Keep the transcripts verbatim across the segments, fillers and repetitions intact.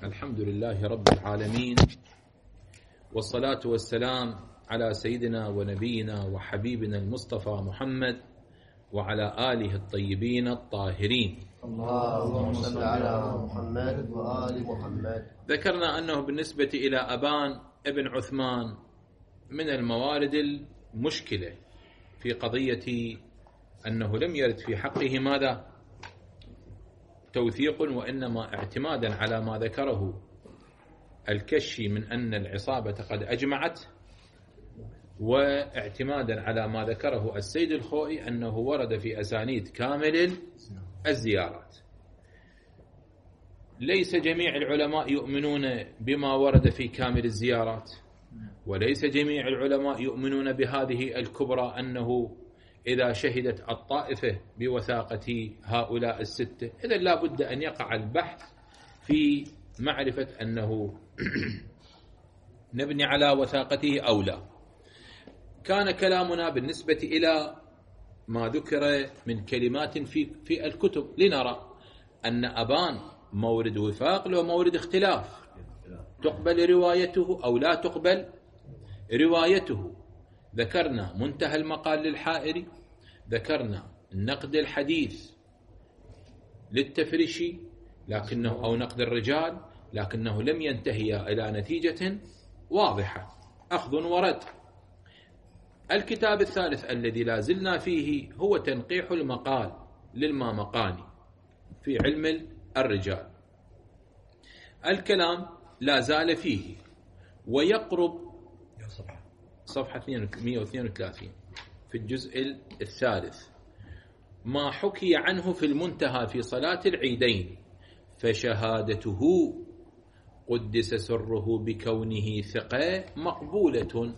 الحمد لله رب العالمين، والصلاة والسلام على سيدنا ونبينا وحبيبنا المصطفى محمد وعلى آله الطيبين الطاهرين. اللهم صل على محمد وآل محمد. ذكرنا أنه بالنسبة إلى أبان ابن عثمان من الموارد المشكلة في قضية أنه لم يرد في حقه ماذا؟ توثيق، وإنما اعتمادا على ما ذكره الكشي من أن العصابة قد أجمعت، واعتمادا على ما ذكره السيد الخوئي أنه ورد في أسانيد كامل الزيارات. ليس جميع العلماء يؤمنون بما ورد في كامل الزيارات، وليس جميع العلماء يؤمنون بهذه الكبرى أنه إذا شهدت الطائفة بوثاقة هؤلاء الستة، إذن لا بد أن يقع البحث في معرفة أنه نبني على وثاقته أو لا. كان كلامنا بالنسبة إلى ما ذكر من كلمات في في الكتب لنرى أن أبان مورد وفاق له مورد اختلاف، تقبل روايته أو لا تقبل روايته. ذكرنا منتهى المقال للحائري، ذكرنا نقد الحديث للتفريشي لكنه أو نقد الرجال، لكنه لم ينتهي إلى نتيجة واضحة، أخذ ورد. الكتاب الثالث الذي لا زلنا فيه هو تنقيح المقال للمامقاني في علم الرجال. الكلام لا زال فيه، ويقرب صفحة مئة واثنين وثلاثين في الجزء الثالث ما حكي عنه في المنتهى في صلاة العيدين، فشهادته قدس سره بكونه ثقة مقبولة.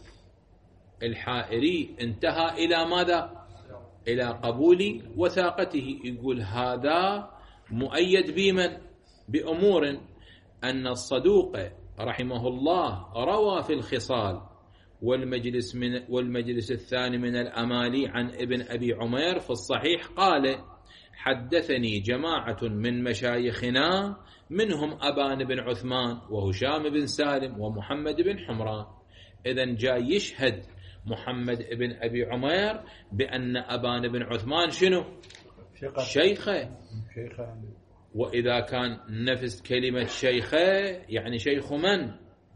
الحائري انتهى إلى ماذا؟ إلى قبول وثاقته. يقول هذا مؤيد بمن؟ بأمور أن الصدوق رحمه الله روى في الخصال والمجلس من والمجلس الثاني من الأمالي عن ابن أبي عمير في الصحيح قال: حدثني جماعة من مشايخنا منهم أبان بن عثمان وهشام بن سالم ومحمد بن حمران. إذن جاء يشهد محمد بن أبي عمير بأن أبان بن عثمان شنو؟ شيخه. وإذا كان نفس كلمة شيخه يعني شيخ من؟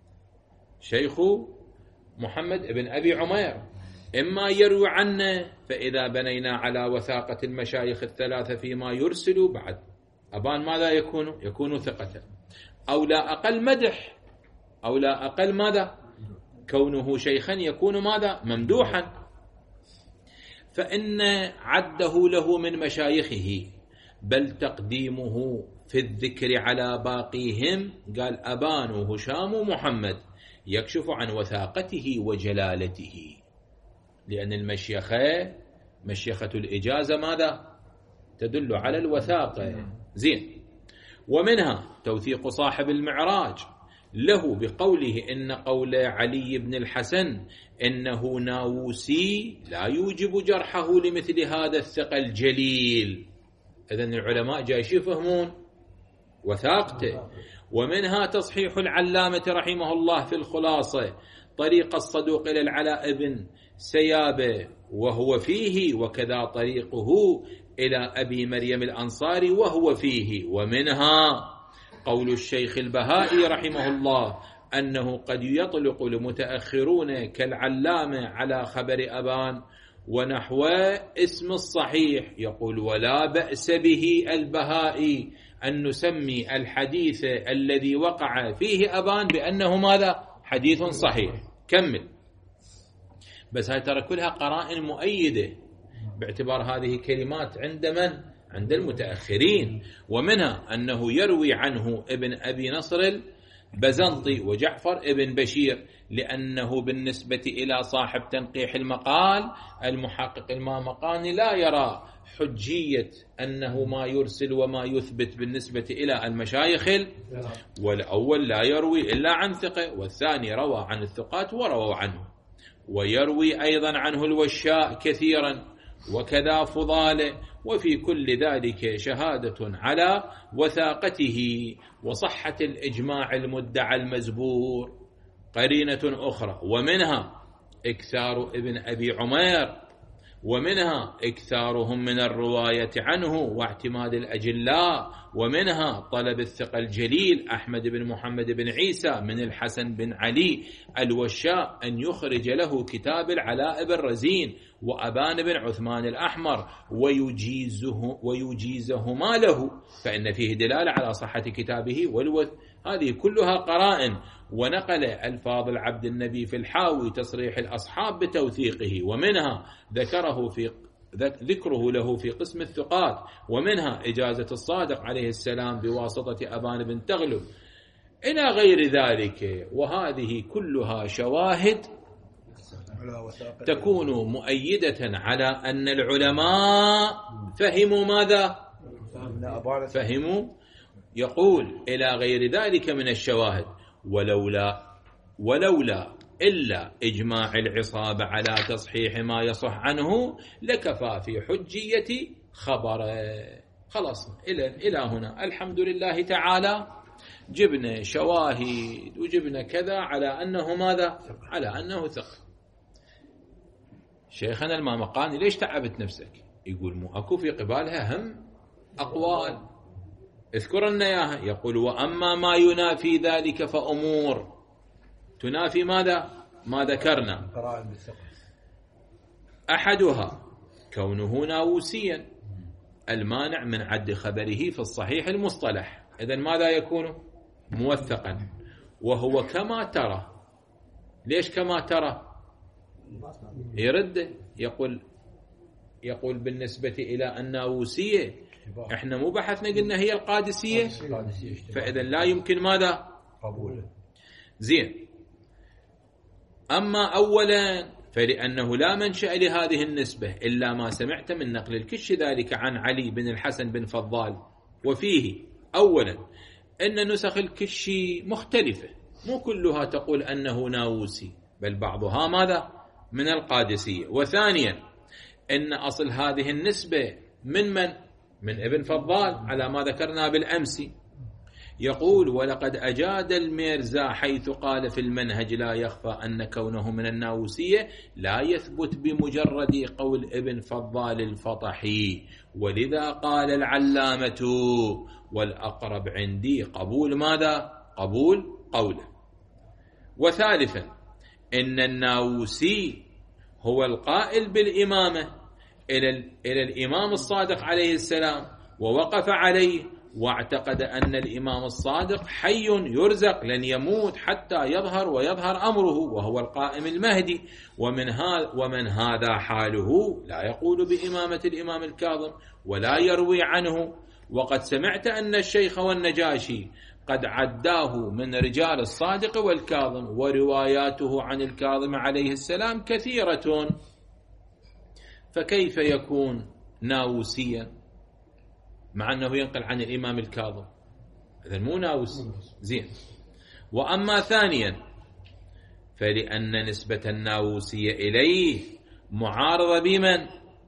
شيخ محمد بن أبي عمير. إما يروي عنه، فإذا بنينا على وثاقة المشايخ الثلاثة فيما يرسل بعد أبان ماذا يكون؟ يكون ثقة، أو لا أقل مدح، أو لا أقل ماذا؟ كونه شيخا يكون ماذا؟ ممدوحا. فإن عده له من مشايخه، بل تقديمه في الذكر على باقيهم قال أبان وهشام ومحمد يكشف عن وثاقته وجلالته، لأن المشيخة مشيخة الإجازة ماذا؟ تدل على الوثاقة. زين. ومنها توثيق صاحب المعراج له بقوله إن قول علي بن الحسن إنه ناووسي لا يوجب جرحه لمثل هذا الثقة الجليل. إذن العلماء جايش يفهمون وثاقته. ومنها تصحيح العلامة رحمه الله في الخلاصة طريق الصدوق إلى العلاء بن سيابة وهو فيه، وكذا طريقه إلى أبي مريم الأنصاري وهو فيه. ومنها قول الشيخ البهائي رحمه الله أنه قد يطلق المتأخرون كالعلامة على خبر أبان ونحو اسم الصحيح. يقول ولا بأس به البهائي أن نسمي الحديث الذي وقع فيه أبان بأنه ماذا؟ حديث صحيح. كمل. بس هاي ترى كلها قرائن مؤيدة باعتبار هذه كلمات عند من؟ عند المتأخرين. ومنها أنه يروي عنه ابن أبي نصر البزنطي وجعفر ابن بشير، لأنه بالنسبة إلى صاحب تنقيح المقال المحقق المامقاني لا يرى حجية أنه ما يرسل وما يثبت بالنسبة إلى المشايخ، والأول لا يروي إلا عن ثقة، والثاني روى عن الثقات ورووا عنه. ويروي أيضا عنه الوشاء كثيرا، وكذا فضاله، وفي كل ذلك شهادة على وثاقته وصحة الإجماع المدعى المزبور. قرينة أخرى ومنها إكثار ابن أبي عمير، ومنها إكثارهم من الرواية عنه واعتماد الأجلاء، ومنها طلب الثقة الجليل أحمد بن محمد بن عيسى من الحسن بن علي الوشاء أن يخرج له كتاب العلاء بن رزين وأبان بن عثمان الأحمر ويجيزه ويجيزهما له، فإن فيه دلالة على صحة كتابه والوث. هذه كلها قرائن. ونقل الفاظ العبد النبي في الحاوي تصريح الأصحاب بتوثيقه، ومنها ذكره في ذكره له في قسم الثقات، ومنها إجازة الصادق عليه السلام بواسطة أبان بن تغلب إلى غير ذلك. وهذه كلها شواهد تكون مؤيدة على أن العلماء فهموا ماذا؟ فهموا. يقول إلى غير ذلك من الشواهد ولولا ولولا إلا إجماع العصابة على تصحيح ما يصح عنه لكفى في حجية خبره. خلاص إلى إلى هنا الحمد لله تعالى جبنا شواهد وجبنا كذا على أنه ماذا؟ على أنه ثقة. شيخنا المامقاني ليش تعبت نفسك؟ يقول مو أكو في قبالها هم أقوال اذكرنا إياها. يقول وأما ما ينافي ذلك فأمور تنافي ماذا؟ ما ذكرنا. أحدها كونه ناووسيا المانع من عد خبره في الصحيح المصطلح، إذن ماذا يكون؟ موثقا. وهو كما ترى. ليش كما ترى؟ يرد يقول يقول بالنسبة إلى الناووسية احنا مو بحثنا قلنا هي القادسية، فإذا لا يمكن ماذا؟ قبول. زين. أما أولا فلأنه لا منشأ لهذه النسبة إلا ما سمعت من نقل الكش ذلك عن علي بن الحسن بن فضال. وفيه أولا أن نسخ الكش مختلفة، مو كلها تقول أنه ناووسي بل بعضها ماذا؟ من القادسية. وثانيا أن أصل هذه النسبة من من؟ من ابن فضال على ما ذكرنا بالأمس. يقول ولقد أجاد الميرزا حيث قال في المنهج لا يخفى أن كونه من الناووسية لا يثبت بمجرد قول ابن فضال الفطحي، ولذا قال العلامة والأقرب عندي قبول ماذا؟ قبول قوله. وثالثا إن الناووسي هو القائل بالإمامة إلى إلى الإمام الصادق عليه السلام ووقف عليه واعتقد أن الإمام الصادق حي يرزق لن يموت حتى يظهر ويظهر أمره وهو القائم المهدي، ومن هذا ومن هذا حاله لا يقول بإمامة الإمام الكاظم ولا يروي عنه. وقد سمعت أن الشيخ والنجاشي قد عداه من رجال الصادق والكاظم ورواياته عن الكاظم عليه السلام كثيرة، فكيف يكون ناووسيا مع أنه ينقل عن الإمام الكاظم؟ إذن مو ناووسي. زين. وأما ثانيا فلأن نسبة الناووسية إليه معارضة بمن؟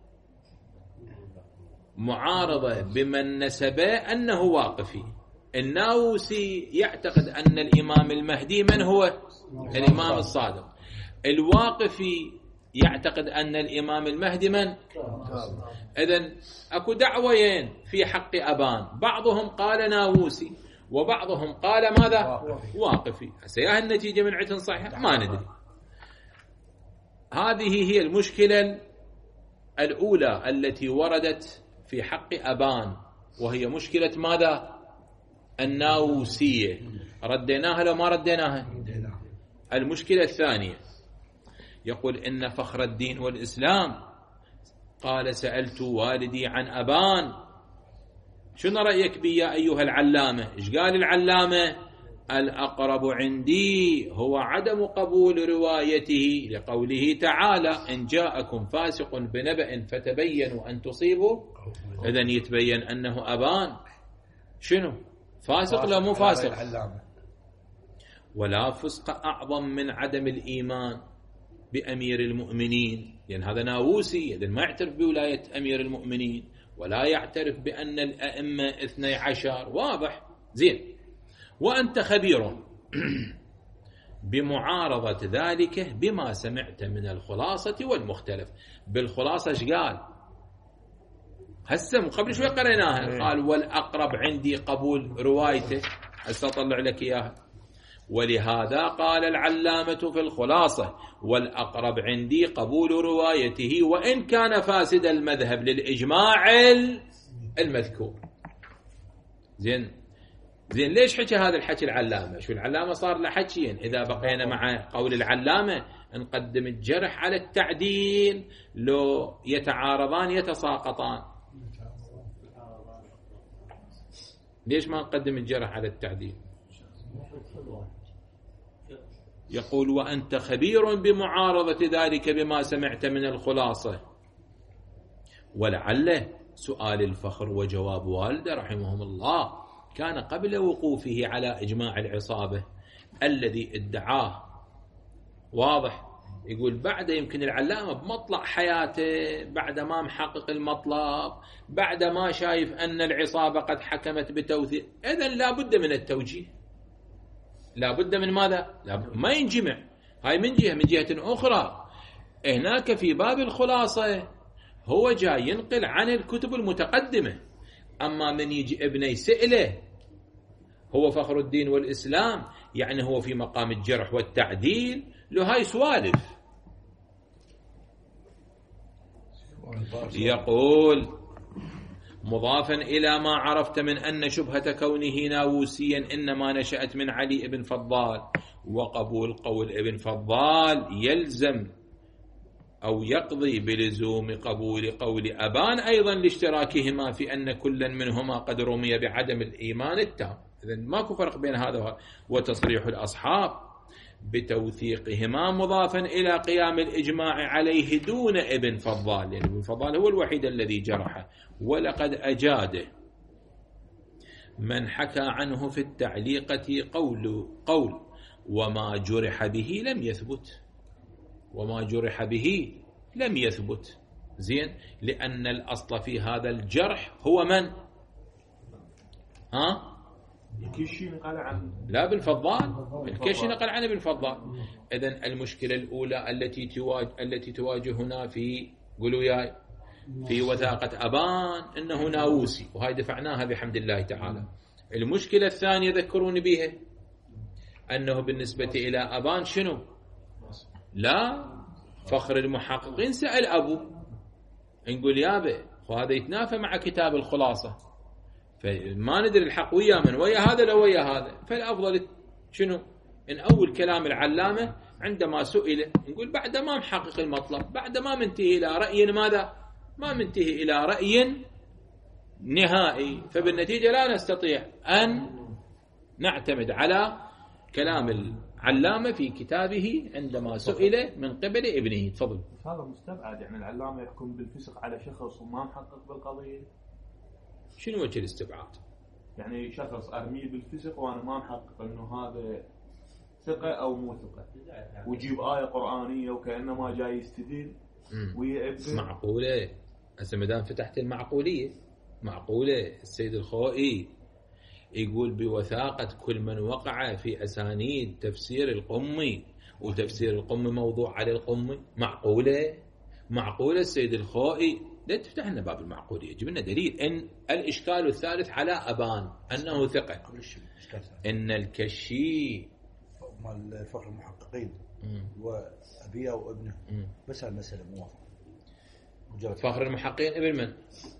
معارضة بمن نسبه أنه واقفي. الناووسي يعتقد أن الإمام المهدي من هو؟ الإمام الصادق. الواقفي يعتقد أن الإمام المهدي من؟ إذن أكو دعوين في حق أبان، بعضهم قال ناووسي وبعضهم قال ماذا؟ واقفي. سيها النتيجة من عتن صحيح ما ندري. هذه هي المشكلة الأولى التي وردت في حق أبان، وهي مشكلة ماذا؟ الناووسية. رديناها لو ما رديناها؟ المشكلة الثانية يقول إن فخر الدين والإسلام قال سألت والدي عن أبان شنو رأيك بي يا أيها العلامة؟ إيش قال العلامة؟ الأقرب عندي هو عدم قبول روايته لقوله تعالى إن جاءكم فاسق بنبأ فتبينوا أن تصيبوا. إذن يتبين أنه أبان شنو؟ فاسق لا مو فاسق؟ ولا فسق أعظم من عدم الإيمان بأمير المؤمنين، لأن هذا ناووسي، إذن ما يعترف بولاية أمير المؤمنين ولا يعترف بأن الأئمة اثني عشر. واضح؟ زين. وأنت خبير بمعارضة ذلك بما سمعت من الخلاصة والمختلف. بالخلاصة ايش قال؟ هسه قبل شوي قريناها، قال والأقرب عندي قبول روايته. هسه أطلع لك إياها. ولهذا قال العلامة في الخلاصة والأقرب عندي قبول روايته وإن كان فاسد المذهب للإجماع المذكور. زين زين ليش حكى هذا الحكي العلامة؟ شو العلامة صار له حكيين؟ إذا بقينا مع قول العلامة نقدم الجرح على التعديل، لو يتعارضان يتساقطان. ليش ما نقدم الجرح على التعديل؟ يقول وأنت خبير بمعارضة ذلك بما سمعت من الخلاصة. ولعل سؤال الفخر وجواب والده رحمهم الله كان قبل وقوفه على إجماع العصابة الذي ادعاه. واضح؟ يقول بعد يمكن العلامة بمطلع حياته، بعد ما محقق المطلب، بعد ما شايف أن العصابة قد حكمت بتوثيق، إذن لا بد من التوجيه، لا بد من ماذا؟ لا بد ما ينجمع. هاي من جهة. من جهة أخرى هناك في باب الخلاصة هو جاي ينقل عن الكتب المتقدمة، أما من يجي ابن يسأله هو فخر الدين والإسلام، يعني هو في مقام الجرح والتعديل، له هاي سوالف. يقول مضافا إلى ما عرفت من أن شبهة كونه ناووسيا إنما نشأت من علي بن فضال، وقبول قول ابن فضال يلزم أو يقضي بلزوم قبول قول أبان أيضا لاشتراكهما في أن كلا منهما قد رمي بعدم الإيمان التام. إذن ماكو فرق بين هذا وهذا. وتصريح الأصحاب بتوثيقهما مضافا إلى قيام الإجماع عليه دون ابن فضال، يعني ابن فضال هو الوحيد الذي جرحه. ولقد أجاده من حكى عنه في التعليقة قول قول وما جرح به لم يثبت، وما جرح به لم يثبت. زين، لأن الأصل في هذا الجرح هو من؟ ها؟ الكشي نقل عن لا بالفضال، الكشي نقل عن ابن فضال. إذن المشكلة الأولى التي تواجه التي تواجهنا في قولوا ياي في وثاقة أبان إنه ناووسي، وهاي دفعناها بحمد الله تعالى. المشكلة الثانية ذكروني بها أنه بالنسبة إلى أبان شنو؟ لا، فخر المحققين سأل أبو، نقول يابا وهذا يتنافى مع كتاب الخلاصة، فما ندري الحق ويا من، ويا هذا لو ويا هذا. فالأفضل شنو؟ إن أول كلام العلامة عندما سئل نقول بعد ما محقق المطلب، بعد ما منتهي إلى رأي ماذا؟ ما منتهي إلى رأي نهائي، فبالنتيجة لا نستطيع أن نعتمد على كلام العلامة في كتابه عندما سئل من قبل ابنه. تفضل. هذا مستبعد، يعني العلامة يحكم بالفسق على شخص وما محقق بالقضية. شنو وجه الاستبعاد؟ يعني شخص أرميه بالفسق وأنا ما محقق إنه هذا ثقة أو مو ثقة، ويجيب آية قرآنية وكأنما جاي يستدل ويا ابن. معقولة؟ هسه مدام فتحت المعقولية، معقولة السيد الخوئي يقول بوثاقة كل من وقع في أسانيد تفسير القمي، وتفسير القمي موضوع على القمي؟ معقولة؟ معقولة السيد الخوئي؟ لا تفتح لنا باب المعقولية، جيب لنا دليل. إن الإشكال الثالث على أبان أنه ثقة، إن الكشي مال الفخر المحققين وأبيه وابنه بس المسألة موافقة. فخر المحققين ابن من؟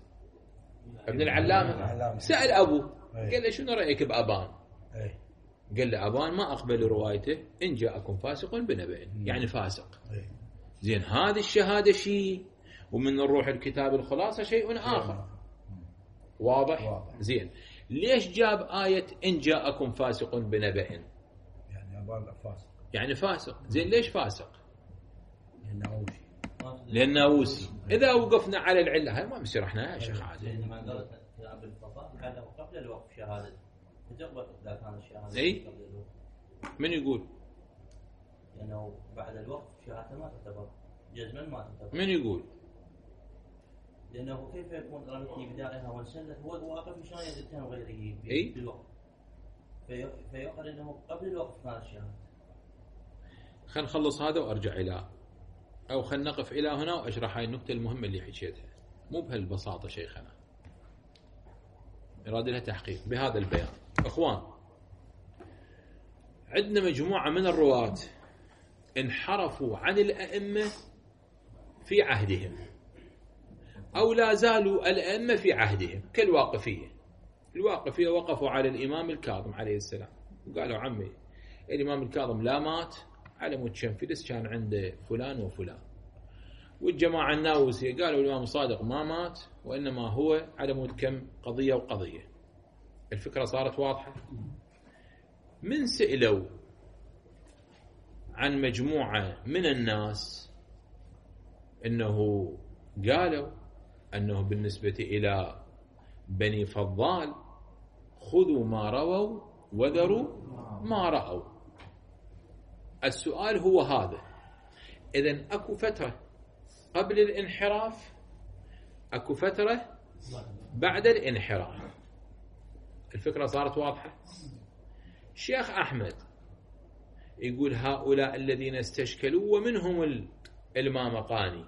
ابن العلامة. سأل أبو قال له شنو رأيك بأبان؟ قال له أبان ما أقبل روايته إن جاءكم فاسق بنبأ، يعني فاسق. زين، هذه الشهادة شيء، ومن نروح الكتاب الخلاصة شيء آخر. واضح؟ زين، ليش جاب آية إن جاءكم فاسق بنبأ؟ يعني أبان فاسق، يعني فاسق. زين، ليش فاسق؟ لأنه لأنه إذا وقفنا على العلة هاي ما بصير احنا يا شيخ عادل. عندما قالت كتاب الفضاء كان قبل الوقف شهادة، تقبل إذا كان الشهادة إيه؟ من يقول؟ لأنه بعد الوقف شهادته ما تعتبر جزما، ما تعتبر. من يقول؟ لأنه كيف يكون رمتني بدائها وانسلت هو واقف شلون يتهم غيره إيه؟ بالوقف؟ في فيقال أنه قبل الوقف كانت الشهادة. خلينا نخلص هذا وأرجع إلى أو خلينا نقف إلى هنا وأشرح هاي النقطة المهمة اللي حكيتها. مو بهالبساطة شيخنا، يراد لها تحقيق بهذا البيان. أخوان، عندنا مجموعة من الرواة انحرفوا عن الأئمة في عهدهم أو لا زالوا الأئمة في عهدهم، كالواقفية. الواقفية وقفوا على الإمام الكاظم عليه السلام وقالوا عمي الإمام الكاظم لا مات على مود شنفلس كان عنده فلان وفلان. والجماعة الناوسية قالوا الإمام الصادق ما مات وإنما هو على مود كم قضية وقضية. الفكرة صارت واضحة. من سئلوا عن مجموعة من الناس إنه قالوا أنه بالنسبة إلى بني فضال خذوا ما رووا وذروا ما رأوا. السؤال هو هذا: إذن أكو فترة قبل الانحراف، أكو فترة بعد الانحراف. الفكرة صارت واضحة. شيخ أحمد يقول هؤلاء الذين استشكلوا ومنهم المامقاني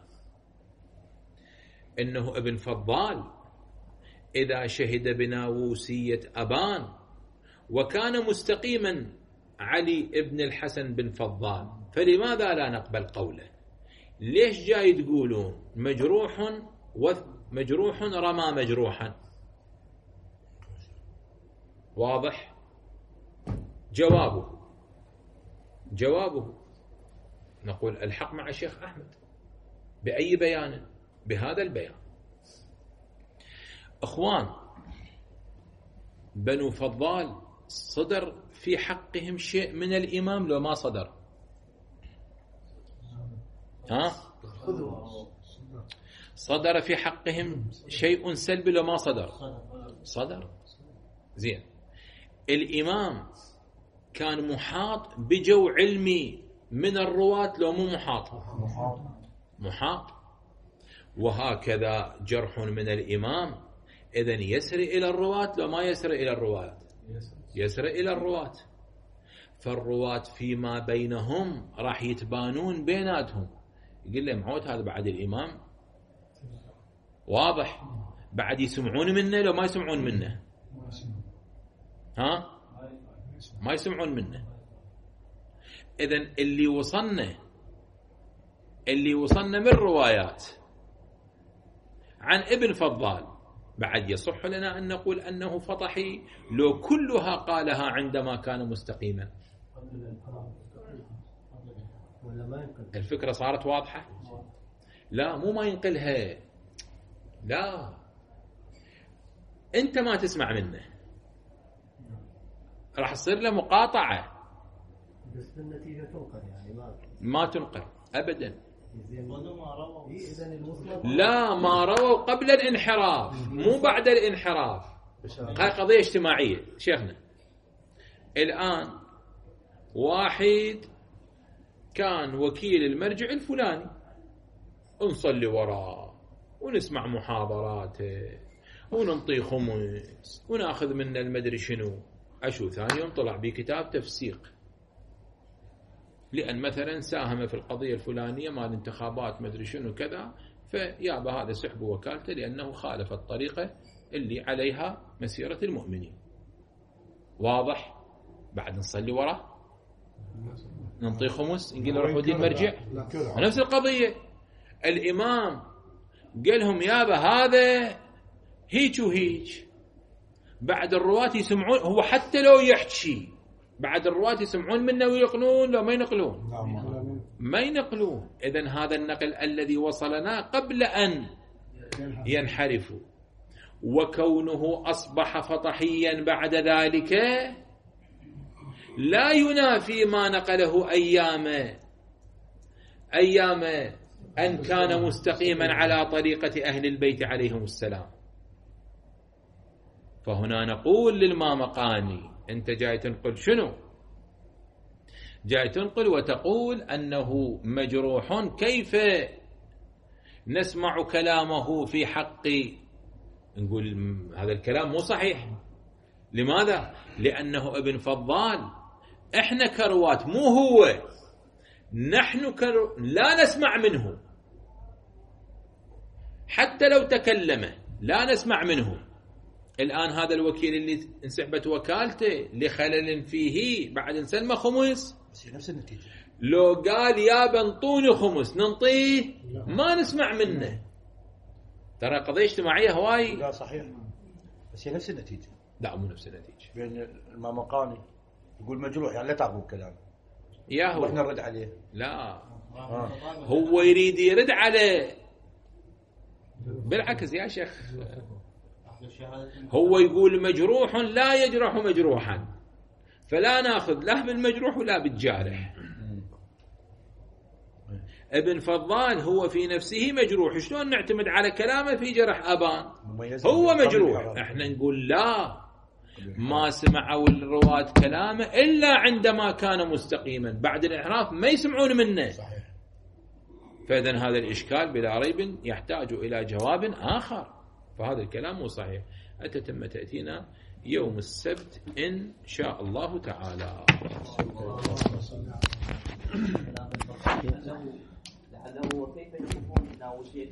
إنه ابن فضال إذا شهد بناووسية أبان وكان مستقيما علي ابن الحسن بن فضال فلماذا لا نقبل قوله؟ ليش جاي تقولون مجروح ومجروح رمى مجروحا؟ واضح؟ جوابه جوابه نقول الحق مع الشيخ أحمد. بأي بيان؟ بهذا البيان. أخوان، بنو فضال صدر في حقهم شيء من الإمام لو ما صدر؟ ها؟ صدر في حقهم شيء سلبي لو ما صدر؟ صدر. زين، الإمام كان محاط بجو علمي من الرواة لو مو محاط؟ محاط. وهكذا جرح من الإمام إذن يسري إلى الرواة لو ما يسري إلى الرواة؟ يسري إلى الرواة. فالرواة فيما بينهم راح يتبانون بيناتهم. يقول لهم عود هذا بعد الإمام واضح، بعد يسمعون منه لو ما يسمعون منه؟ ها؟ ما يسمعون منه. إذن اللي وصلنا اللي وصلنا من روايات عن ابن فضال بعد يصح لنا أن نقول أنه فطحي لو كلها قالها عندما كان مستقيما. الفكرة صارت واضحة؟ لا، مو ما ينقلها، لا، أنت ما تسمع منه راح تصير له مقاطعة. بس النتيجة تنقل يعني ما ما تنقل أبدا. إيه لا، ما رووا قبل الانحراف مو بعد الانحراف. هاي قضية اجتماعية شيخنا. الآن واحد كان وكيل المرجع الفلاني نصلي وراه ونسمع محاضراته وننطي خمس وناخذ منه المدري شنو. أشو ثاني يوم طلع بكتاب تفسيق لأن مثلا ساهم في القضية الفلانية مال انتخابات مدري شنو كذا، فيابا هذا سحب وكالته لأنه خالف الطريقة اللي عليها مسيرة المؤمنين. واضح؟ بعد نصلي وراه ننطي خمس نقول له روحوا دين المرجع. نفس القضية الإمام قال لهم يابا هذا هيك وهيك. بعد الرواة يسمعون، هو حتى لو يحكي بعد الرواة يسمعون منه وينقلون لو ما ينقلون؟ ما ينقلون. إذن هذا النقل الذي وصلنا قبل أن ينحرفوا، وكونه أصبح فطحيا بعد ذلك لا ينافي ما نقله أيام أيام أن كان مستقيما على طريقة أهل البيت عليهم السلام. فهنا نقول للمامقاني أنت جاي تنقل شنو؟ جاي تنقل وتقول أنه مجروح، كيف نسمع كلامه في حق؟ نقول هذا الكلام مو صحيح. لماذا؟ لأنه ابن فضال، احنا كرواة مو هو، نحن كرو... لا نسمع منه، حتى لو تكلم لا نسمع منه. الآن هذا الوكيل اللي انسحبت وكالته لخلل فيه بعد نسلمه خمس، بس نفس النتيجة. لو قال يا بنطوني خمس ننطيه ما نسمع منه. ترى قضية اجتماعية هواي. لا صحيح، بس هي نفس النتيجة. لا مو نفس النتيجة. بين المامقاني يقول مجروح، يعني لا تعقوا الكلام يا هو واحنا نرد عليه. لا آه. هو يريد يرد عليه، بالعكس يا شيخ، هو يقول مجروح لا يجرح مجروحا، فلا ناخذ لا بالمجروح ولا بالجارح. ابن فضال هو في نفسه مجروح، شلون نعتمد على كلامه في جرح أبان؟ هو مجروح. احنا نقول لا، ما سمعوا الرواة كلامه إلا عندما كان مستقيما، بعد الإحراف ما يسمعون منه. صحيح. فإذن هذا الإشكال بلا ريب يحتاج إلى جواب آخر، فهذا الكلام مو صحيح. أتتم تأتينا يوم السبت إن شاء الله تعالى. لعله وكيف يكون